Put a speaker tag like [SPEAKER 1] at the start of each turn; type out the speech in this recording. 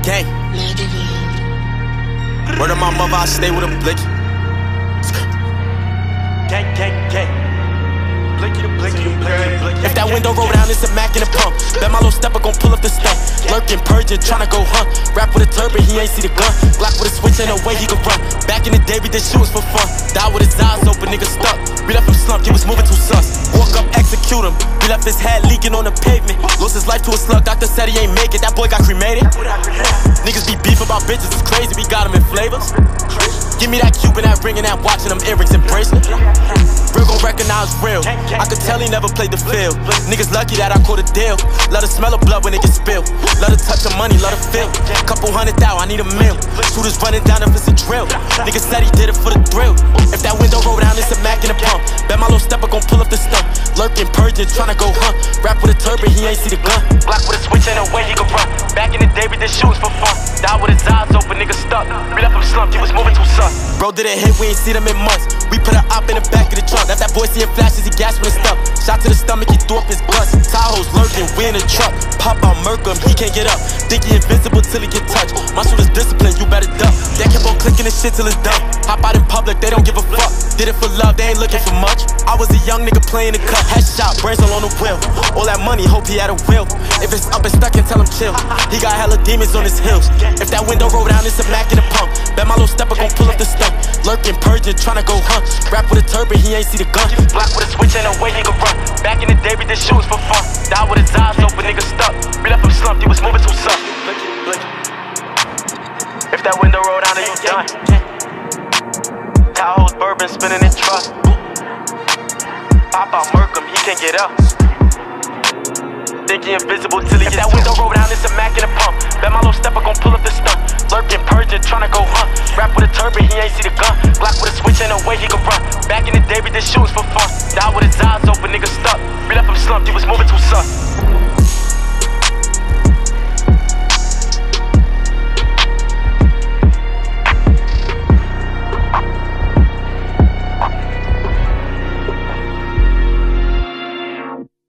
[SPEAKER 1] gang. Word of my mother, I stay with a blicky. Gang, gang, gang. Blicky, blicky, blicky, blicky. If that window roll down, it's a Mac in the pump. Bet my little stepper gon' pull up the stunt. Lurking, purging, tryna go hunt. Rap with a turban, he ain't see the gun. Glock with a switch, ain't no way he could run. Back in the day, we did shoes for fun. Die with his eyes open, nigga stuck. We left him slumped, he was moving too sus. Walk up, execute him. We left his head leaking on the pavement. Lost his life to a slug, doctor said he ain't make it. That boy got cremated. Niggas be beef about bitches, it's crazy, we got him in flavors. Give me that Cuban, that ring, and that watch, and them earrings and bracelet. Real gon' recognize real. I could tell he never played the field. Niggas lucky that I caught a deal. Love the smell of blood when it gets spilled. Love the touch of money, love the feel. Couple $100,000, I need a meal. Shooters running down if it's a drill. Niggas said he did it for the thrill. If that window roll down, it's a Mac in the pump. Bet my little stepper gon' pull up the stunt. Lurking, purging, tryna go hunt. Rap with a turban, he ain't see the gun. Block with a switch, ain't no way he could run. Back in the day, we did shoes for fun. Die with his eyes open, nigga stuck. We left him slumped, he was moving too sus. Bro did a hit, we ain't see them in months. We put a op in the back of the trunk. Left that boy seeing flashes, he gasped when it's stuck. Shot to the stomach, he threw up his guts. Tahoe's lurking, we in the truck. Pop out, murk him, he can't get up. Think he invincible till he get touched. My shooter's disciplined, you better duck. They kept on clicking this shit till it's done. Hop out in public, they don't give a fuck. Did it for love, they ain't looking for much. I was a young nigga playing the cut. Headshot, brains all on the wheel. All that money, hope he had a will. If it's up and stuck, and tell him chill. He got hella demons on his heels. If that window roll down, it's a Mac in the pump. Bet my little stepper gon' pull up the stunt. Lurking, purging, tryna go hunt. Rap with a turban, he ain't see the gun. Block with a switch, ain't no way he could run. Back in the day, we did shoes for fun. Die with his eyes open, nigga stuck. We left him slumped, he was moving too sus. If that window roll down, then you done. Tahoe's bourbon spinning in trust. Pop out, murk him, he can't get up. Think he invisible till he gets. If that window roll down, it's a Mac in the pump. Bet my little stepper gon' pull up the stunt. Lurking, purging, tryna go hunt. Rap with a turban, he ain't see the gun. Glock with a switch, ain't no way he could run. Back in the day, we did shoes for fun. Die with his eyes open, nigga stuck. We left him slumped, he was moving too